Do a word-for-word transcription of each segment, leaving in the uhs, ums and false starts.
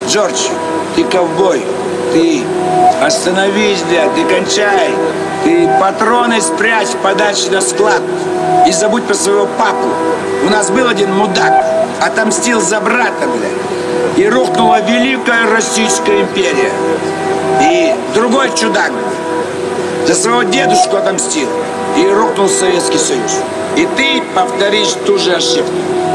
Джордж, ты ковбой. Ты остановись, блядь, ты кончай. Ты патроны спрячь подальше на склад. И забудь про своего папу. У нас был один мудак, отомстил за брата, блядь. И рухнула Великая Российская империя. И другой чудак за своего дедушку отомстил. И рухнул Советский Союз. И ты повторишь ту же ошибку.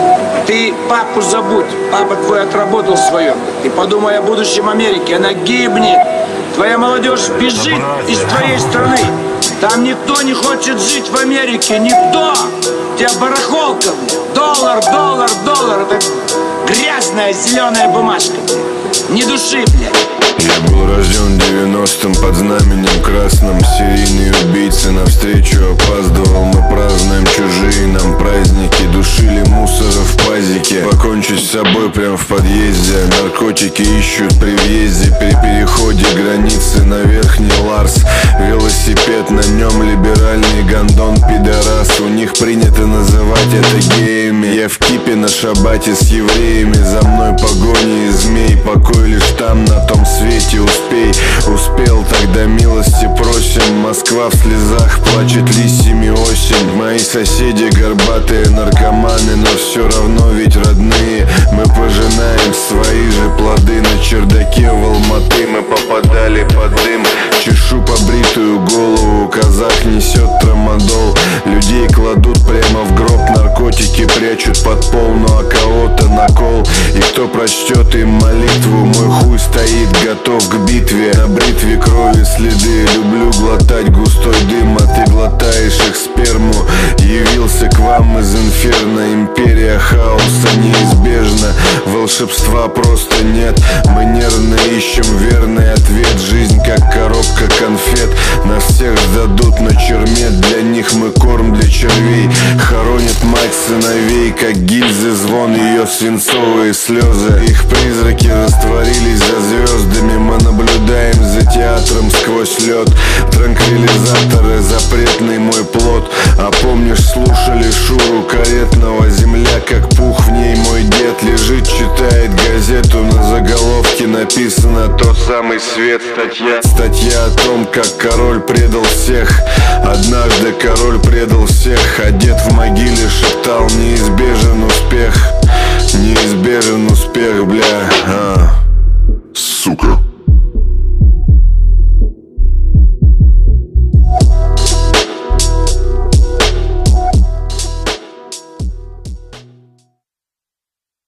Ты папу забудь. Папа твой отработал свое. Ты подумай о будущем Америки. Она гибнет. Твоя молодежь бежит из твоей страны. Там никто не хочет жить в Америке. Никто. У тебя барахолка. Доллар, доллар, доллар. Это грязная зеленая бумажка. Ни души, блядь. Я был рожден в девяностом под знаменем красным. Серийный убийца навстречу опаздывал. Мы празднуем чужие нам праздники. Душили мусора в пазике. Покончить с собой прям в подъезде. Наркотики ищут при въезде. При переходе границы на Верхний Ларс. Велосипед, на нем либеральный гондон пидорас. У них принято называть это геями. Я в кипе на шабате с евреями. За мной погони и змей. Покой лишь там, на том свете успей. Успел, тогда милости просим. Москва в слезах, плачет листьями осень. Мои соседи горбатые наркоманы, но все равно ведь родные. Мы пожинаем свои же плоды. На чердаке в Алматы мы попадали под дым. Чешу побритую голову, казах несет трамадол. Людей кладут прямо в гроб, наркотики прячут под пол. Ну а кого-то на кол. И кто прочтет им молитву, мой хуй стоит готов к битве. На бритве крови следы. Люблю глотать густой дым, а ты глотаешь их сперму. Явился к вам из инферно. Империя хаоса неизбежна. Волшебства просто нет. Мы нервно ищем верный ответ. Жизнь как коробка конфет. Нас всех сдадут на черме. Для них мы корм для червей. Хоронит мать сыновей, как гильзы звон ее свинцовые слезы. Их призраки растворились за звездами. Мы наблюдаем за театром сквозь лед. Транквилизаторы, запретный мой плод. А помнишь, слушали Шуру Каретного? Земля как пух, в ней мой дед лежит, читает газету. На заголовке написано тот самый свет. Статья, статья о том, как король предал всех. Однажды король предал всех, а дед в могиле шептал: неизбежен успех, неизбежен успех, бля.